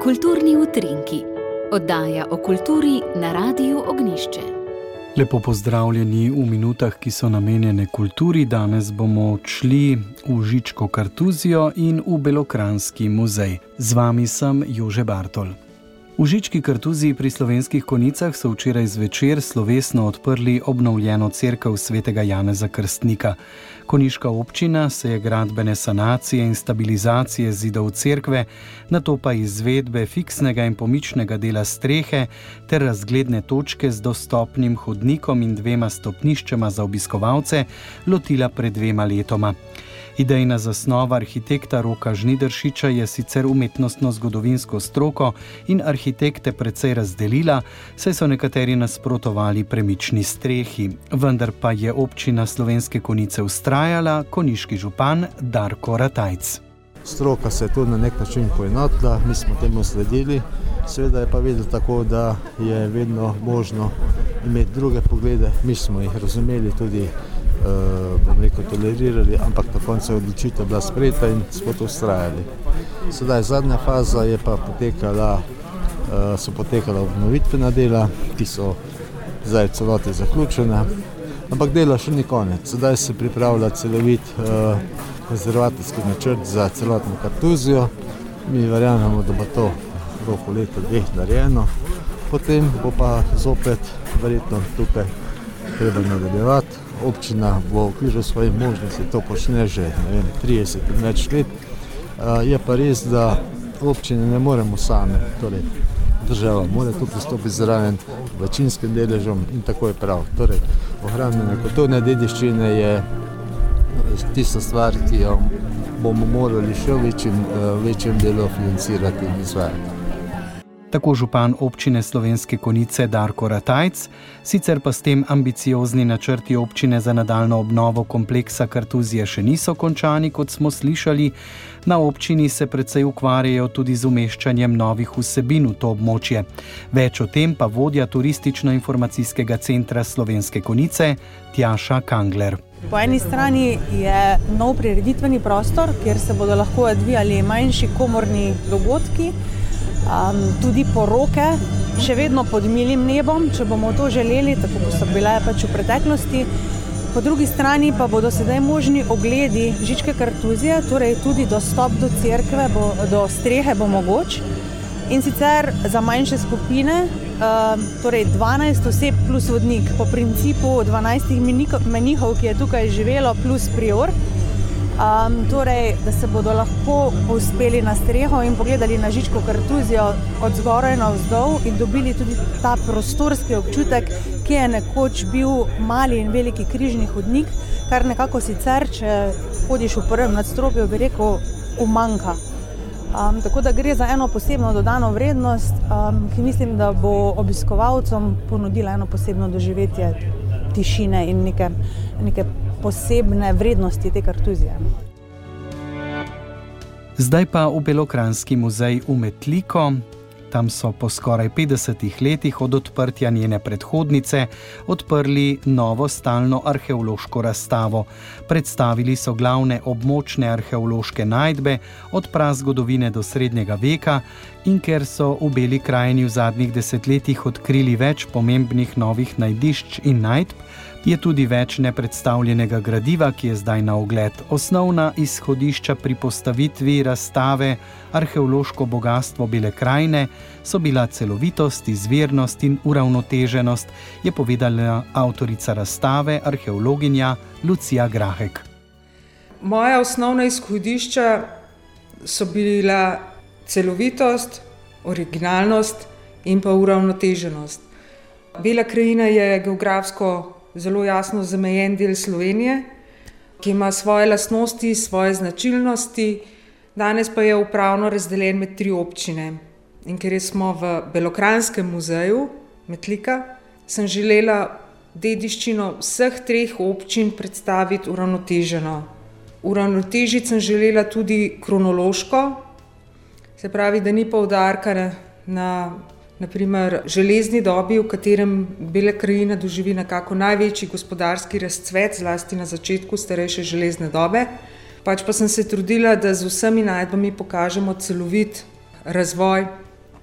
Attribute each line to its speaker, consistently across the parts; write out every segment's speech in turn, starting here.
Speaker 1: Kulturni utrinki, oddaja o kulturi na Radiu Ognjišče.
Speaker 2: Lepo pozdravljeni v minutah, ki so namenjene kulturi. Danes bomo odšli v Žičko kartuzijo in v Belokranjski muzej. Z vami sem Jože Bartol. V Žički kartuziji pri Slovenskih Konjicah so včeraj zvečer slovesno odprli obnovljeno cerkev svetega Janeza Krstnika. Konjiška občina se je gradbene sanacije in stabilizacije zidov cerkve, nato pa izvedbe fiksnega in pomičnega dela strehe ter razgledne točke z dostopnim hodnikom in 2 stopniščema za obiskovalce lotila pred 2 letoma. Idejna zasnova arhitekta Roka Žnidaršiča je sicer umetnostno-zgodovinsko stroko in arhitekte precej razdelila, saj so nekateri nasprotovali premični strehi. Vendar pa je občina Slovenske Konjice vztrajala, konjiški župan Darko Ratajc.
Speaker 3: Stroka se je tudi na nek način poenotila, mi smo temu sledili. Seveda je pa vedno tako, da je vedno možno imeti druge poglede. Mi smo jih razumeli, tudi tolerirali, ampak na koncu je odločitev bila sprejeta in smo to vztrajali. Sedaj zadnja faza je pa so potekala obnovitvena dela, ki so zdaj celoti zaključena, ampak dela še ni konec. Sedaj se pripravlja celovit konzervatorski načrt za celotno kartuzijo. Mi verjamemo, da bo to v roku leta 2 narejeno, potem bo pa zopet verjetno tukaj treba nadaljevati. Občina bo v okviru svojih možnosti to počne že 30 in več let. Je pa res, da občine ne moremo same, torej država mora tu pristopiti zraven večinskim deležom in tako je prav. Torej, ohranjanje kulturne dediščine je tista stvar, ki jo bomo morali še v večjem delu financirati in izvajati.
Speaker 2: Tako župan občine Slovenske Konjice Darko Ratajc, sicer pa s tem ambiciozni načrti občine za nadaljnjo obnovo kompleksa kartuzije še niso končani, kot smo slišali. Na občini se precej ukvarjajo tudi z umeščanjem novih vsebin v to območje. Več o tem pa vodja turistično-informacijskega centra Slovenske Konjice Tjaša Kangler.
Speaker 4: Po eni strani je nov prireditveni prostor, kjer se bodo lahko odvijali manjši komorni dogodki, tudi poroke, še vedno pod milim nebom, če bomo to želeli, tako kot so bile pač v preteklosti. Po drugi strani pa bodo sedaj možni ogledi Žičke kartuzije, torej tudi dostop do cerkve, do strehe bo mogoč. In sicer za manjše skupine, torej 12 oseb plus vodnik, po principu 12 menihov, ki je tukaj živelo, plus prior. Torej, da se bodo lahko povzpeli na streho in pogledali na Žičko kartuzijo od zgoraj navzdol in dobili tudi ta prostorski občutek, ki je nekoč bil mali in veliki križni hodnik, kar nekako sicer, če hodiš v prvem nadstropju, bi rekel, umanjka. Tako da gre za eno posebno dodano vrednost, ki mislim, da bo obiskovalcem ponudila eno posebno doživetje tišine in neke posebne vrednosti te kartuzije.
Speaker 2: Zdaj pa v Belokranjski muzej v Metliko. Tam so po skoraj 50 letih od odprtja njene predhodnice odprli novo stalno arheološko razstavo. Predstavili so glavne območne arheološke najdbe od prazgodovine do srednjega veka in ker so v Beli krajini v zadnjih desetletjih odkrili več pomembnih novih najdišč in najdb, je tudi več nepredstavljenega gradiva, ki je zdaj na ogled. Osnovna izhodišča pri postavitvi razstave Arheološko bogastvo Bele krajine so bila celovitost, izvirnost in uravnoteženost, je povedala avtorica razstave, arheologinja Lucija Grahek.
Speaker 5: Moja osnovna izhodišča so bila celovitost, originalnost in pa uravnoteženost. Bela krajina je geografsko zelo jasno zamejen del Slovenije, ki ima svoje lastnosti, svoje značilnosti, danes pa je upravno razdeljen med 3 občine. In ker smo v Belokranjskem muzeju Metlika, sem želela dediščino vseh 3 občin predstaviti uravnoteženo. Uravnotežiti sem želela tudi kronološko, se pravi, da ni poudarka na primer železni dobi, v katerem Bela krajina doživi nekako največji gospodarski razcvet, zlasti na začetku starejše železne dobe. Pač pa sem se trudila, da z vsemi najdbami pokažemo celovit razvoj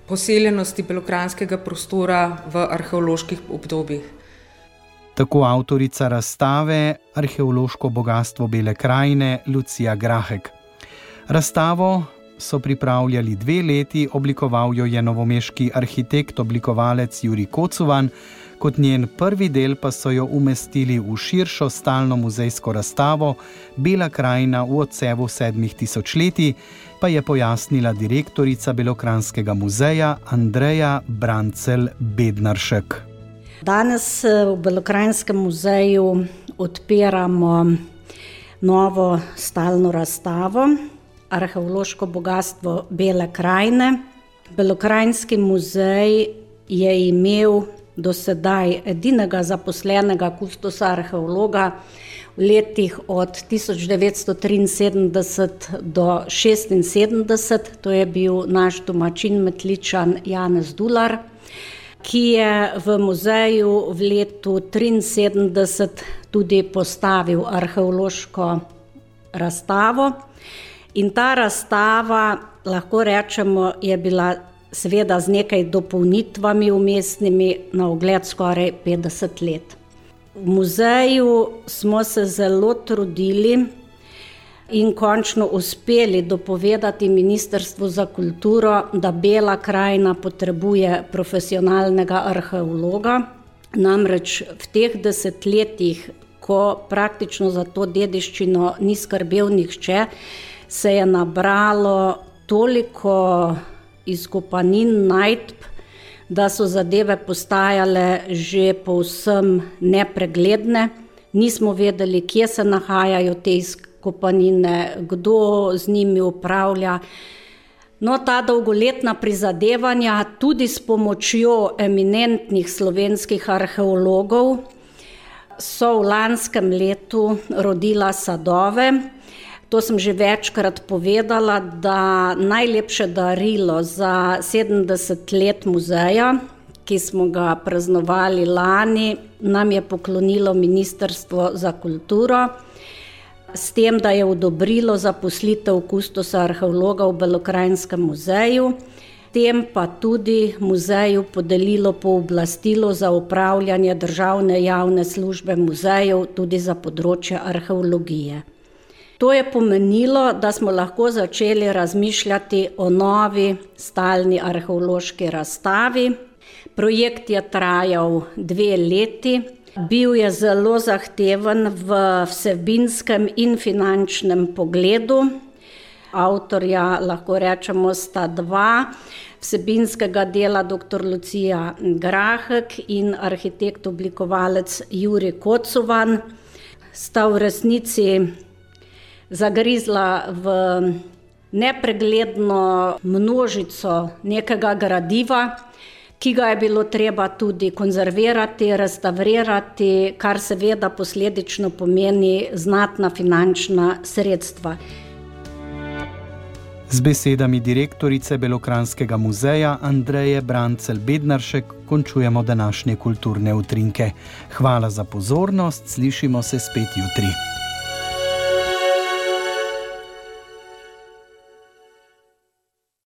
Speaker 5: poseljenosti belokranjskega prostora v arheoloških obdobjih.
Speaker 2: Tako avtorica razstave Arheološko bogastvo Bele krajine Lucija Grahek. Razstavo so pripravljali 2 leti, oblikoval jo je novomeški arhitekt-oblikovalec Jurij Kocovan, kot njen prvi del pa so jo umestili v širšo stalno muzejsko razstavo Bela krajina v odsevu 7 tisočletij, pa je pojasnila direktorica Belokranjskega muzeja Andreja Brancelj-Bednaršek.
Speaker 6: Danes v Belokranjskem muzeju odpiramo novo stalno razstavo Arheološko bogastvo Bele krajine. Belokranjski muzej je imel do sedaj edinega zaposlenega kustosa arheologa v letih od 1973 do 1976, to je bil naš domačin Metličan Janez Dular, ki je v muzeju v letu 1973 tudi postavil arheološko razstavo. In ta razstava, lahko rečemo, je bila seveda z nekaj dopolnitvami umestnimi na ogled skoraj 50 let. V muzeju smo se zelo trudili in končno uspeli dopovedati Ministrstvu za kulturo, da Bela krajina potrebuje profesionalnega arheologa. Namreč v teh desetletjih, ko praktično za to dediščino ni skrbel nihče, se je nabralo toliko izkopanin, najdb, da so zadeve postajale že povsem nepregledne. Nismo vedeli, kje se nahajajo te izkopanine, kdo z njimi upravlja. No, ta dolgoletna prizadevanja, tudi s pomočjo eminentnih slovenskih arheologov, so v lanskem letu rodila sadove. To sem že večkrat povedala, da najlepše darilo za 70 let muzeja, ki smo ga praznovali lani, nam je poklonilo Ministrstvo za kulturo, s tem, da je odobrilo zaposlitev kustosa arheologa v Belokranjskem muzeju, tem pa tudi muzeju podelilo pooblastilo za upravljanje državne javne službe muzejev tudi za področje arheologije. To je pomenilo, da smo lahko začeli razmišljati o novi stalni arheološki razstavi. Projekt je trajal 2 leti, bil je zelo zahteven v vsebinskem in finančnem pogledu. Avtorja, lahko rečemo, sta 2, vsebinskega dela dr. Lucija Grahek in arhitekt-oblikovalec Jurij Kocovan, sta v resnici zagrizla v nepregledno množico nekega gradiva, ki ga je bilo treba tudi konzervirati, restavrirati, kar seveda posledično pomeni znatna finančna sredstva.
Speaker 2: Z besedami direktorice Belokranjskega muzeja Andreje Brancelj-Bednaršek končujemo današnje kulturne utrinke. Hvala za pozornost, slišimo se spet jutri.